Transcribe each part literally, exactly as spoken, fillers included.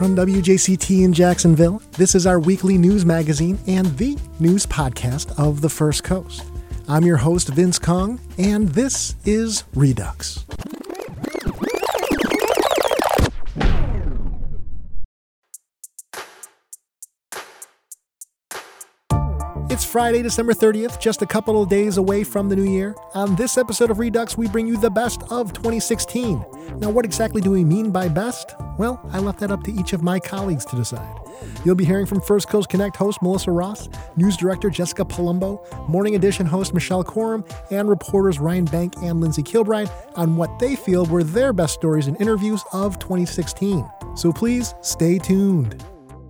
From W J C T in Jacksonville, this is our weekly news magazine and the news podcast of the First Coast. I'm your host, Vince Kong, and this is Redux. It's Friday, December thirtieth, just a couple of days away from the new year. On this episode of Redux, we bring you the best of twenty sixteen. Now, what exactly do we mean by best? Well, I left that up to each of my colleagues to decide. You'll be hearing from First Coast Connect host Melissa Ross, news director Jessica Palumbo, Morning Edition host Michelle Corum, and reporters Ryan Bank and Lindsay Kilbride on what they feel were their best stories and interviews of twenty sixteen. So please stay tuned.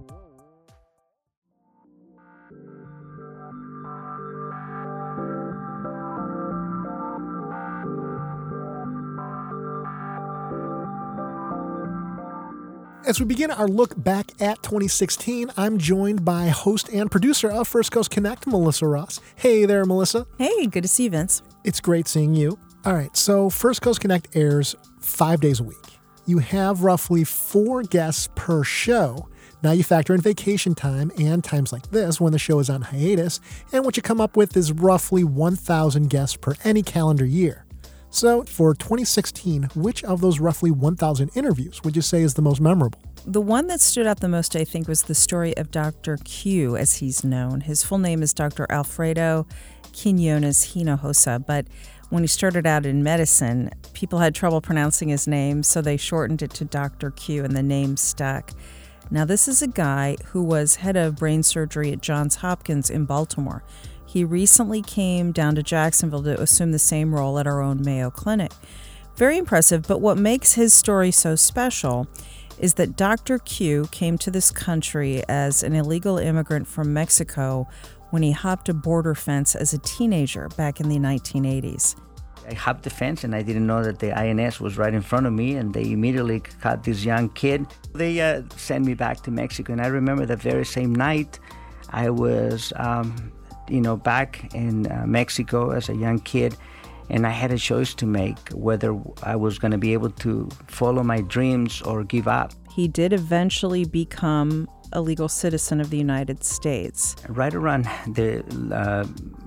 As we begin our look back at twenty sixteen, I'm joined by host and producer of First Coast Connect, Melissa Ross. Hey there, Melissa. Hey, good to see you, Vince. It's great seeing you. All right, so First Coast Connect airs five days a week. You have roughly four guests per show. Now you factor in vacation time and times like this when the show is on hiatus, and what you come up with is roughly one thousand guests per any calendar year. So, for twenty sixteen, which of those roughly one thousand interviews would you say is the most memorable? The one that stood out the most, I think, was the story of Doctor Q, as he's known. His full name is Doctor Alfredo Quinones Hinojosa, but when he started out in medicine, people had trouble pronouncing his name, so they shortened it to Doctor Q, and the name stuck. Now, this is a guy who was head of brain surgery at Johns Hopkins in Baltimore. He recently came down to Jacksonville to assume the same role at our own Mayo Clinic. Very impressive, but what makes his story so special is that Doctor Q came to this country as an illegal immigrant from Mexico when he hopped a border fence as a teenager back in the nineteen eighties. I hopped the fence and I didn't know that the I N S was right in front of me, and they immediately caught this young kid. They uh, sent me back to Mexico, and I remember the very same night I was... Um, you know, back in uh, Mexico as a young kid, and I had a choice to make whether I was going to be able to follow my dreams or give up. He did eventually become a legal citizen of the United States. Right around the uh,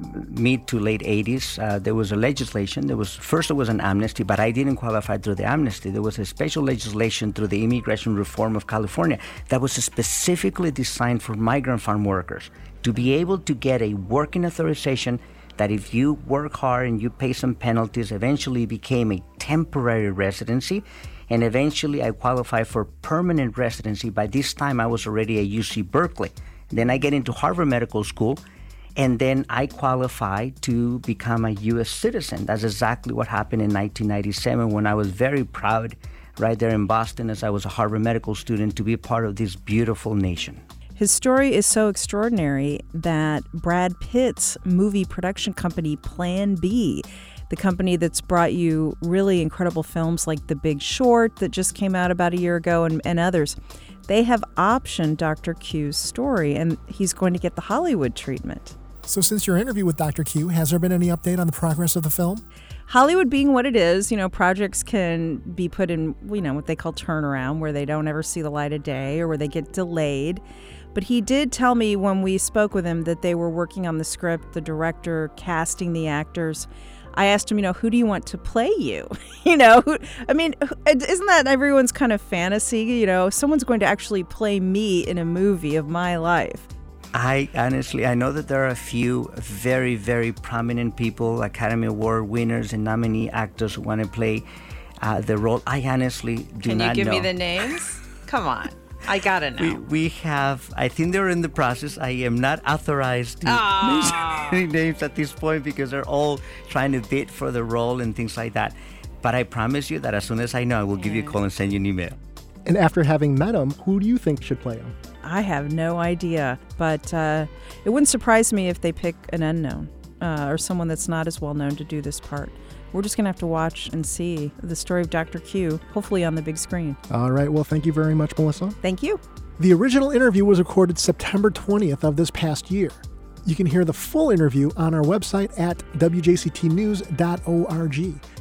mid to late eighties, uh, there was a legislation. There was first there was an amnesty, but I didn't qualify through the amnesty. There was a special legislation through the Immigration Reform of California that was specifically designed for migrant farm workers to be able to get a working authorization that if you work hard and you pay some penalties, eventually became a temporary residency, and eventually I qualified for permanent residency. By this time, I was already at U C Berkeley. Then I get into Harvard Medical School, and then I qualified to become a U S citizen. That's exactly what happened in nineteen ninety-seven, when I was very proud right there in Boston as I was a Harvard Medical student to be part of this beautiful nation. His story is so extraordinary that Brad Pitt's movie production company Plan B, the company that's brought you really incredible films like The Big Short that just came out about a year ago and, and others, they have optioned Doctor Q's story, and he's going to get the Hollywood treatment. So since your interview with Doctor Q, has there been any update on the progress of the film? Hollywood being what it is, you know, projects can be put in, you know, what they call turnaround, where they don't ever see the light of day or where they get delayed. But he did tell me when we spoke with him that they were working on the script, the director, casting the actors. I asked him, you know, who do you want to play you? you know, who, I mean, isn't that everyone's kind of fantasy? You know, someone's going to actually play me in a movie of my life. I honestly, I know that there are a few very, very prominent people, Academy Award winners and nominee actors who want to play uh, the role. I honestly do Can not know. Can you give me the names? Come on. I gotta know. We, we have, I think they're in the process. I am not authorized to mention any names at this point because they're all trying to bid for the role and things like that. But I promise you that as soon as I know, I will give you a call and send you an email. And after having met him, who do you think should play him? I have no idea, but uh, it wouldn't surprise me if they pick an unknown uh, or someone that's not as well known to do this part. We're just going to have to watch and see the story of Doctor Q, hopefully on the big screen. All right. Well, thank you very much, Melissa. Thank you. The original interview was recorded September twentieth of this past year. You can hear the full interview on our website at w j c t news dot org.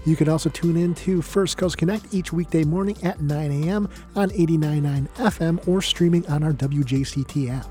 You can also tune in to First Coast Connect each weekday morning at nine a.m. on eighty-nine point nine F M or streaming on our W J C T app.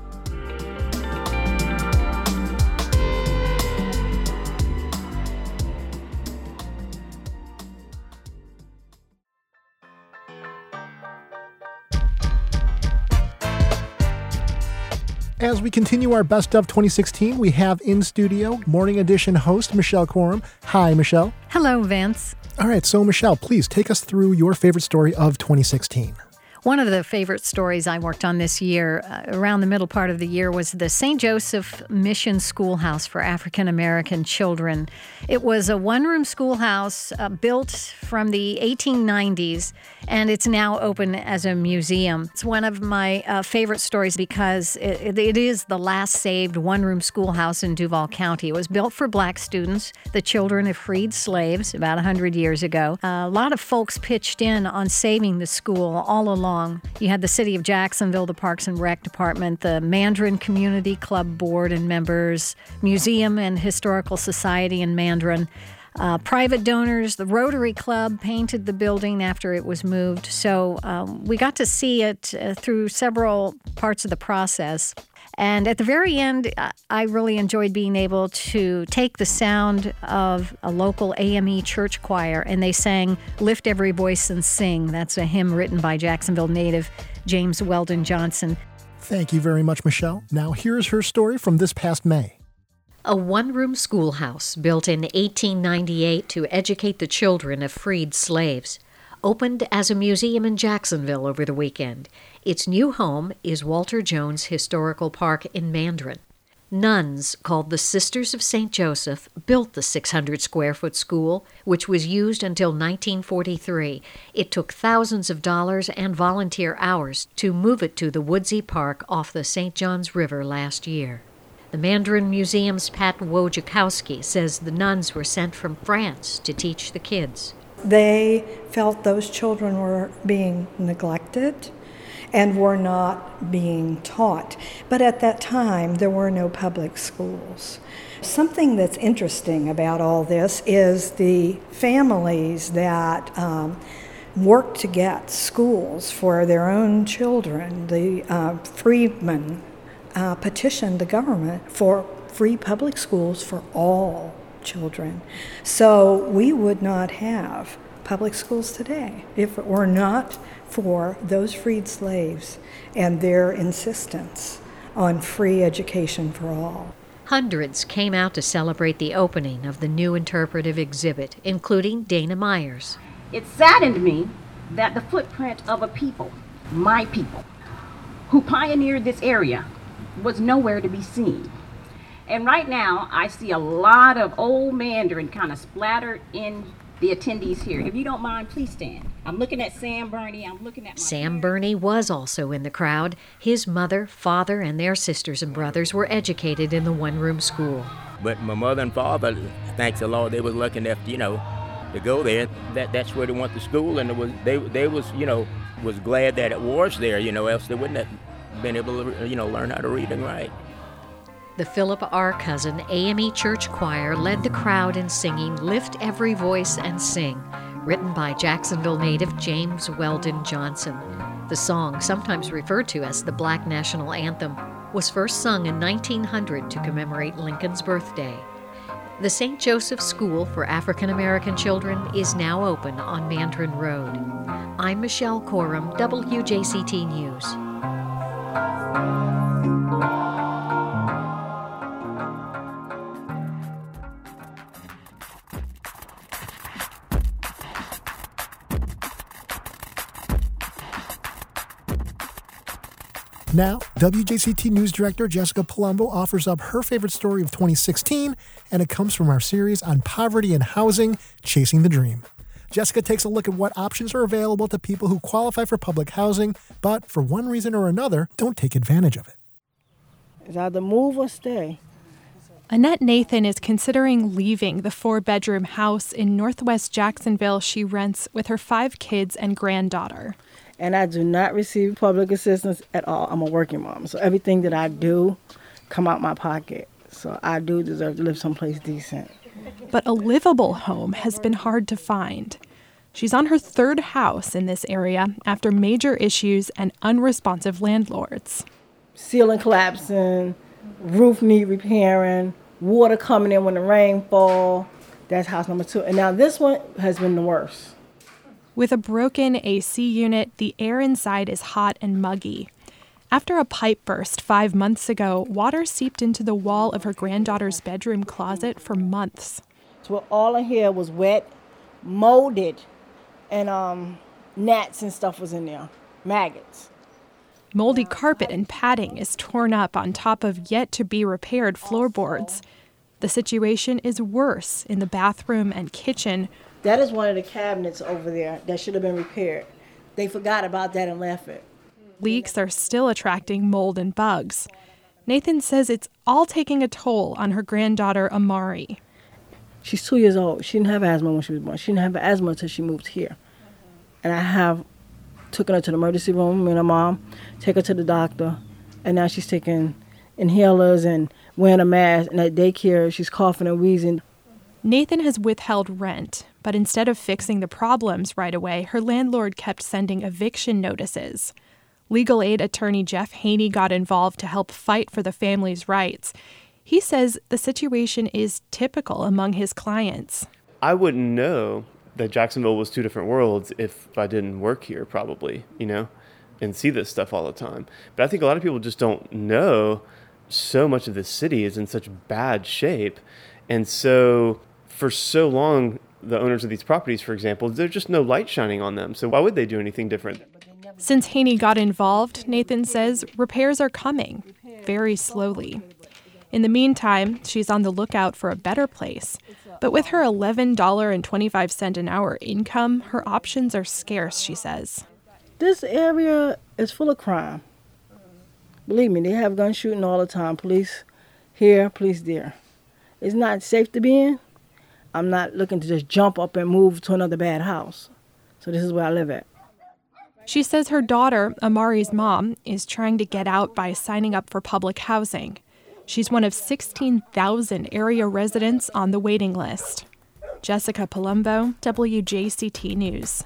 As we continue our Best of twenty sixteen, we have in studio Morning Edition host Michelle Corum. Hi, Michelle. Hello, Vince. All right, so Michelle, please take us through your favorite story of twenty sixteen. One of the favorite stories I worked on this year, uh, around the middle part of the year, was the Saint Joseph Mission Schoolhouse for African American children. It was a one-room schoolhouse uh, built from the eighteen nineties, and it's now open as a museum. It's one of my uh, favorite stories because it, it is the last saved one-room schoolhouse in Duval County. It was built for black students, the children of freed slaves, about one hundred years ago. Uh, a lot of folks pitched in on saving the school all along. You had the City of Jacksonville, the Parks and Rec Department, the Mandarin Community Club Board and members, Museum and Historical Society in Mandarin, uh, private donors. The Rotary Club painted the building after it was moved. So um, we got to see it uh, through several parts of the process. And at the very end, I really enjoyed being able to take the sound of a local A M E church choir, and they sang Lift Every Voice and Sing. That's a hymn written by Jacksonville native James Weldon Johnson. Thank you very much, Michelle. Now here's her story from this past May. A one-room schoolhouse built in eighteen ninety-eight to educate the children of freed slaves opened as a museum in Jacksonville over the weekend. Its new home is Walter Jones Historical Park in Mandarin. Nuns called the Sisters of Saint Joseph built the six hundred square foot school, which was used until nineteen forty-three. It took thousands of dollars and volunteer hours to move it to the Woodsy Park off the Saint Johns River last year. The Mandarin Museum's Pat Wojciechowski says the nuns were sent from France to teach the kids. They felt those children were being neglected and were not being taught. But at that time, there were no public schools. Something that's interesting about all this is the families that um, worked to get schools for their own children. The uh, freedmen uh, petitioned the government for free public schools for all children. So we would not have public schools today if it were not for those freed slaves and their insistence on free education for all. Hundreds came out to celebrate the opening of the new interpretive exhibit, including Dana Myers. It saddened me that the footprint of a people, my people, who pioneered this area was nowhere to be seen. And right now, I see a lot of old Mandarin kind of splattered in the attendees here. If you don't mind, please stand. I'm looking at Sam Burney. I'm looking at my Sam Burney was also in the crowd. His mother, father, and their sisters and brothers were educated in the one-room school. But my mother and father, thanks the Lord, they was lucky enough, you know, to go there. That that's where they went to school, and it was they they was you know was glad that it was there, you know, else they wouldn't have been able to you know learn how to read and write. The Philip R. Cousin A M E Church Choir led the crowd in singing Lift Every Voice and Sing, written by Jacksonville native James Weldon Johnson. The song, sometimes referred to as the Black National Anthem, was first sung in nineteen hundred to commemorate Lincoln's birthday. The Saint Joseph School for African American Children is now open on Mandarin Road. I'm Michelle Corum, W J C T News. Now, W J C T News Director Jessica Palumbo offers up her favorite story of twenty sixteen, and it comes from our series on poverty and housing, Chasing the Dream. Jessica takes a look at what options are available to people who qualify for public housing, but for one reason or another, don't take advantage of it. It's either move or stay. Annette Nathan is considering leaving the four-bedroom house in northwest Jacksonville she rents with her five kids and granddaughter. And I do not receive public assistance at all. I'm a working mom, so everything that I do come out my pocket. So I do deserve to live someplace decent. but a livable home has been hard to find. She's on her third house in this area after major issues and unresponsive landlords. Ceiling collapsing, roof need repairing, water coming in when the rain fall. That's house number two. And now this one has been the worst. With a broken A C unit, the air inside is hot and muggy. After a pipe burst five months ago, water seeped into the wall of her granddaughter's bedroom closet for months. So all in here was wet, molded, and um, gnats and stuff was in there, maggots. Moldy carpet and padding is torn up on top of yet-to-be-repaired floorboards. The situation is worse in the bathroom and kitchen. That is one of the cabinets over there that should have been repaired. They forgot about that and left it. Leaks are still attracting mold and bugs. Nathan says it's all taking a toll on her granddaughter, Amari. She's two years old. She didn't have asthma when she was born. She didn't have asthma until she moved here. And I have taken her to the emergency room, me and her mom, take her to the doctor, and now she's taking inhalers and wearing a mask, and at daycare she's coughing and wheezing. Nathan has withheld rent, but instead of fixing the problems right away, her landlord kept sending eviction notices. Legal aid attorney Jeff Haney got involved to help fight for the family's rights. He says the situation is typical among his clients. I wouldn't know that Jacksonville was two different worlds if I didn't work here, probably, you know, and see this stuff all the time. But I think a lot of people just don't know so much of the city is in such bad shape. And so for so long, the owners of these properties, for example, there's just no light shining on them. So why would they do anything different? Since Haney got involved, Nathan says repairs are coming, very slowly. In the meantime, she's on the lookout for a better place. But with her eleven dollars and twenty-five cents an hour income, her options are scarce, she says. This area is full of crime. Believe me, they have gun shooting all the time. Police here, police there. It's not safe to be in. I'm not looking to just jump up and move to another bad house. So this is where I live at. She says her daughter, Amari's mom, is trying to get out by signing up for public housing. She's one of sixteen thousand area residents on the waiting list. Jessica Palumbo, W J C T News.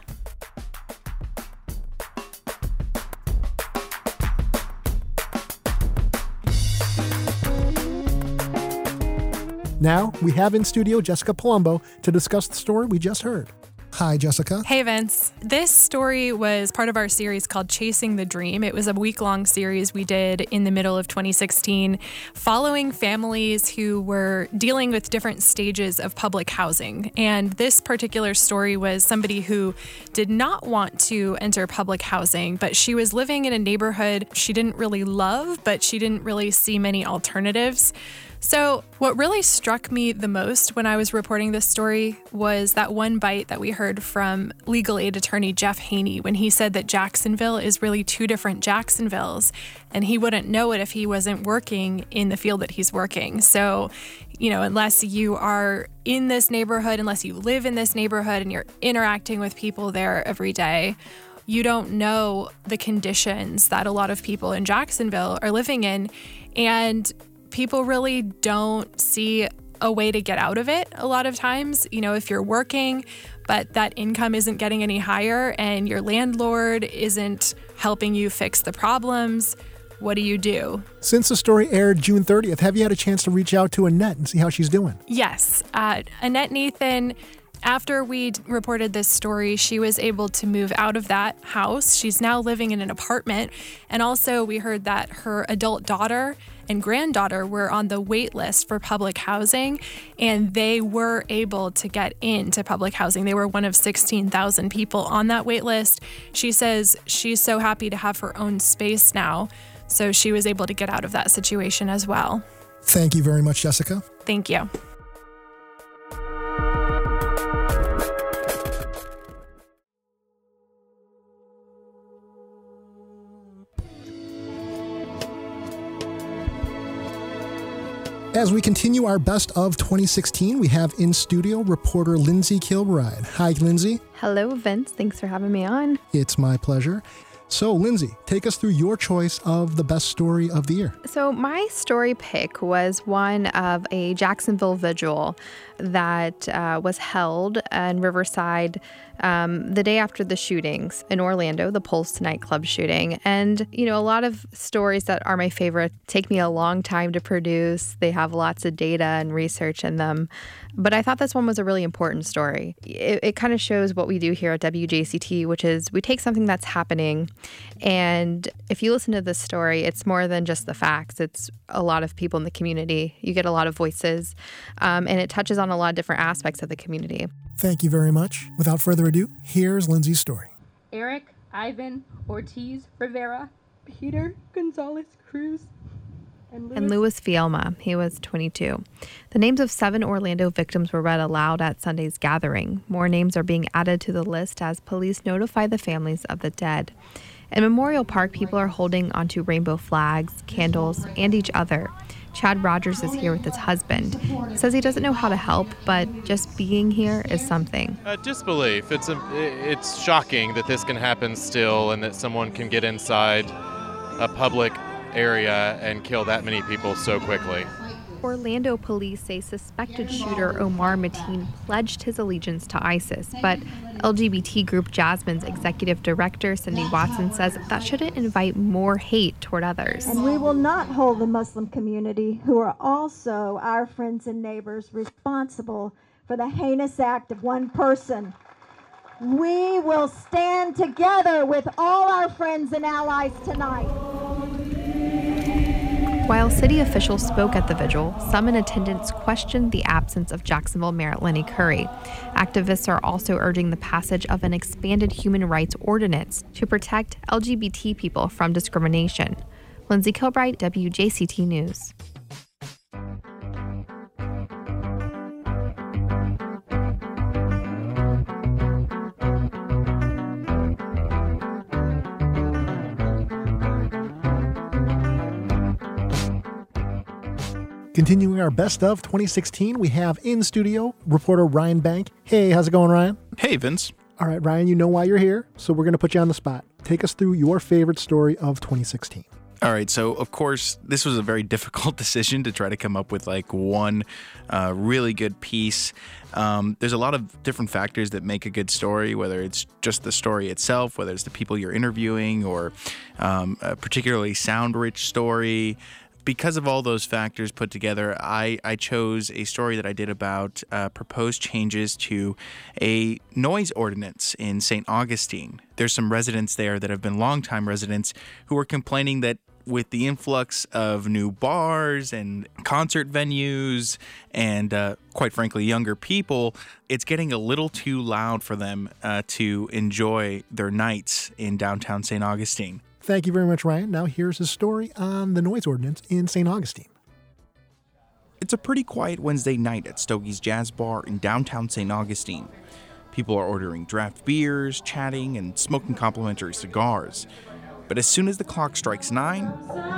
Now, we have in studio Jessica Palumbo to discuss the story we just heard. Hi, Jessica. Hey, Vince. This story was part of our series called Chasing the Dream. It was a week-long series we did in the middle of twenty sixteen, following families who were dealing with different stages of public housing. And this particular story was somebody who did not want to enter public housing, but she was living in a neighborhood she didn't really love, but she didn't really see many alternatives. So what really struck me the most when I was reporting this story was that one bite that we heard from legal aid attorney Jeff Haney when he said that Jacksonville is really two different Jacksonvilles, and he wouldn't know it if he wasn't working in the field that he's working. So, you know, unless you are in this neighborhood, unless you live in this neighborhood and you're interacting with people there every day, you don't know the conditions that a lot of people in Jacksonville are living in. And people really don't see a way to get out of it a lot of times. You know, if you're working, but that income isn't getting any higher and your landlord isn't helping you fix the problems, what do you do? Since the story aired June thirtieth, have you had a chance to reach out to Annette and see how she's doing? Yes. Uh, Annette Nathan, after we reported this story, she was able to move out of that house. She's now living in an apartment. And also we heard that her adult daughter and granddaughter were on the wait list for public housing, and they were able to get into public housing. They were one of sixteen thousand people on that wait list. She says she's so happy to have her own space now, so she was able to get out of that situation as well. Thank you very much, Jessica. Thank you. As we continue our best of twenty sixteen, we have in studio reporter Lindsay Kilbride. Hi, Lindsay. Hello, Vince. Thanks for having me on. It's my pleasure. So, Lindsay, take us through your choice of the best story of the year. So my story pick was one of a Jacksonville vigil that uh, was held in Riverside um, the day after the shootings in Orlando, the Pulse nightclub shooting. And, you know, a lot of stories that are my favorite take me a long time to produce. They have lots of data and research in them. But I thought this one was a really important story. It, it kind of shows what we do here at W J C T, which is we take something that's happening, and if you listen to this story, it's more than just the facts. It's a lot of people in the community. You get a lot of voices, um, and it touches on a lot of different aspects of the community. Thank you very much. Without further ado, here's Lindsay's story. Eric Ivan Ortiz Rivera, Peter Gonzalez Cruz, and Louis, and Louis Fielma. He was twenty-two. The names of seven Orlando victims were read aloud at Sunday's gathering. More names are being added to the list as police notify the families of the dead. In Memorial Park, people are holding onto rainbow flags, candles, and each other. Chad Rogers is here with his husband. He says he doesn't know how to help, but just being here is something. Uh, disbelief. It's a, it's shocking that this can happen still and that someone can get inside a public area and kill that many people so quickly. Orlando police say suspected shooter Omar Mateen pledged his allegiance to ISIS, but L G B T group Jasmine's executive director, Cindy Watson, says that shouldn't invite more hate toward others. And we will not hold the Muslim community, who are also our friends and neighbors, responsible for the heinous act of one person. We will stand together with all our friends and allies tonight. While city officials spoke at the vigil, some in attendance questioned the absence of Jacksonville Mayor Lenny Curry. Activists are also urging the passage of an expanded human rights ordinance to protect L G B T people from discrimination. Lindsay Kilbright, W J C T News. Continuing our best of twenty sixteen, we have in studio reporter Ryan Bank. Hey, how's it going, Ryan? Hey, Vince. All right, Ryan, you know why you're here, so we're going to put you on the spot. Take us through your favorite story of twenty sixteen. All right, so of course, this was a very difficult decision to try to come up with like one uh, really good piece. Um, there's a lot of different factors that make a good story, whether it's just the story itself, whether it's the people you're interviewing, or um, a particularly sound-rich story. Because of all those factors put together, I, I chose a story that I did about uh, proposed changes to a noise ordinance in Saint Augustine. There's some residents there that have been longtime residents who are complaining that with the influx of new bars and concert venues and, uh, quite frankly, younger people, it's getting a little too loud for them uh, to enjoy their nights in downtown Saint Augustine. Thank you very much, Ryan. Now here's his story on the noise ordinance in Saint Augustine. It's a pretty quiet Wednesday night at Stogie's Jazz Bar in downtown Saint Augustine. People are ordering draft beers, chatting, and smoking complimentary cigars. But as soon as the clock strikes nine,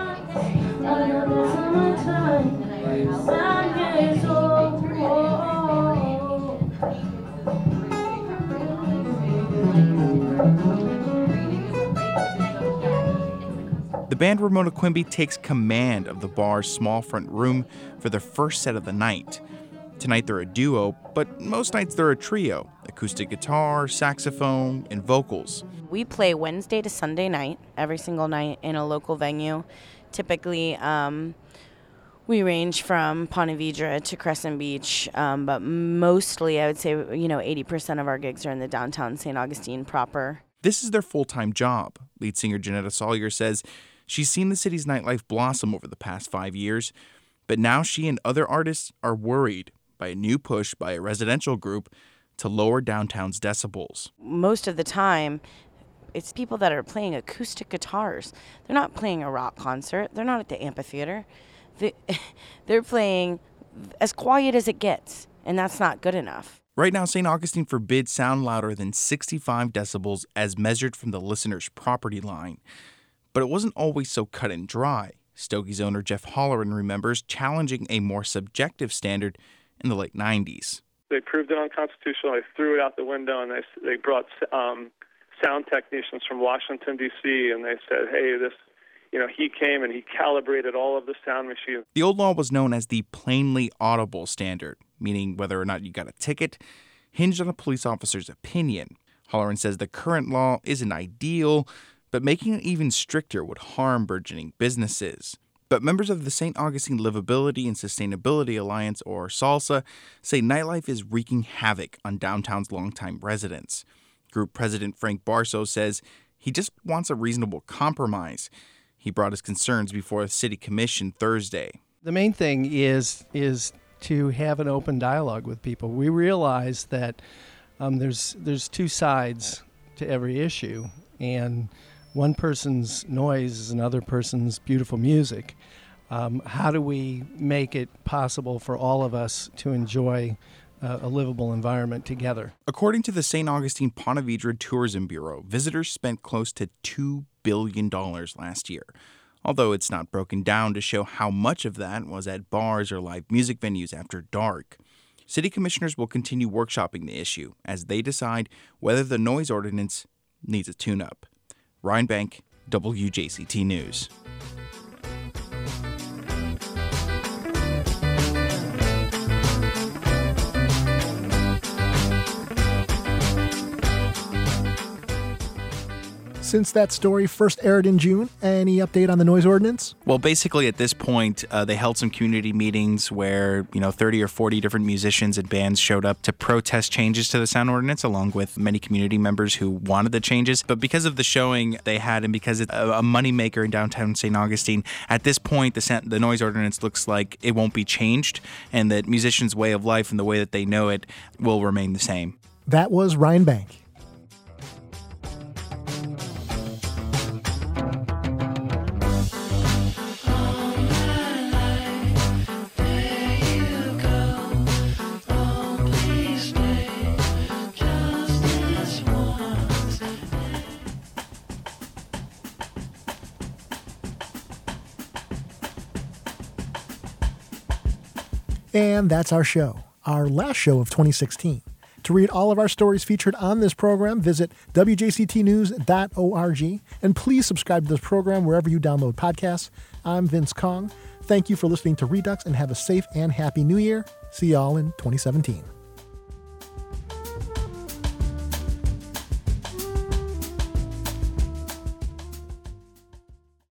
the band Ramona Quimby takes command of the bar's small front room for their first set of the night. Tonight they're a duo, but most nights they're a trio: acoustic guitar, saxophone, and vocals. We play Wednesday to Sunday night, every single night in a local venue. Typically, um, we range from Ponte Vedra to Crescent Beach, um, but mostly I would say, you know, eighty percent of our gigs are in the downtown Saint Augustine proper. This is their full-time job. Lead singer Janetta Sawyer says she's seen the city's nightlife blossom over the past five years, but now she and other artists are worried by a new push by a residential group to lower downtown's decibels. Most of the time, it's people that are playing acoustic guitars. They're not playing a rock concert. They're not at the amphitheater. They, they're playing as quiet as it gets, and that's not good enough. Right now, Saint Augustine forbids sound louder than sixty-five decibels as measured from the listener's property line. But it wasn't always so cut and dry. Stogie's owner Jeff Holleran remembers challenging a more subjective standard in the late nineties. They proved it unconstitutional. They threw it out the window, and they they brought um, sound technicians from Washington, D C, and they said, hey, this, you know, he came and he calibrated all of the sound machines. The old law was known as the plainly audible standard, meaning whether or not you got a ticket hinged on a police officer's opinion. Holloran says the current law isn't ideal, but making it even stricter would harm burgeoning businesses. But members of the Saint Augustine Livability and Sustainability Alliance, or SALSA, say nightlife is wreaking havoc on downtown's longtime residents. Group President Frank Barso says he just wants a reasonable compromise. He brought his concerns before the City Commission Thursday. The main thing is is to have an open dialogue with people. We realize that um, there's there's two sides to every issue, and one person's noise is another person's beautiful music. Um, how do we make it possible for all of us to enjoy uh, a livable environment together? According to the Saint Augustine Ponte Vedra Tourism Bureau, visitors spent close to two billion dollars last year, although it's not broken down to show how much of that was at bars or live music venues after dark. City commissioners will continue workshopping the issue as they decide whether the noise ordinance needs a tune-up. Ryan Bank, W J C T News. Since that story first aired in June, any update on the noise ordinance? Well, basically at this point, uh, they held some community meetings where, you know, thirty or forty different musicians and bands showed up to protest changes to the sound ordinance, along with many community members who wanted the changes. But because of the showing they had and because it's a moneymaker in downtown Saint Augustine, at this point, the, sound, the noise ordinance looks like it won't be changed and that musicians' way of life and the way that they know it will remain the same. That was Ryan Bank. And that's our show, our last show of twenty sixteen. To read all of our stories featured on this program, visit W J C T news dot org, and please subscribe to this program wherever you download podcasts. I'm Vince Kong. Thank you for listening to Redux, and have a safe and happy new year. See y'all in twenty seventeen.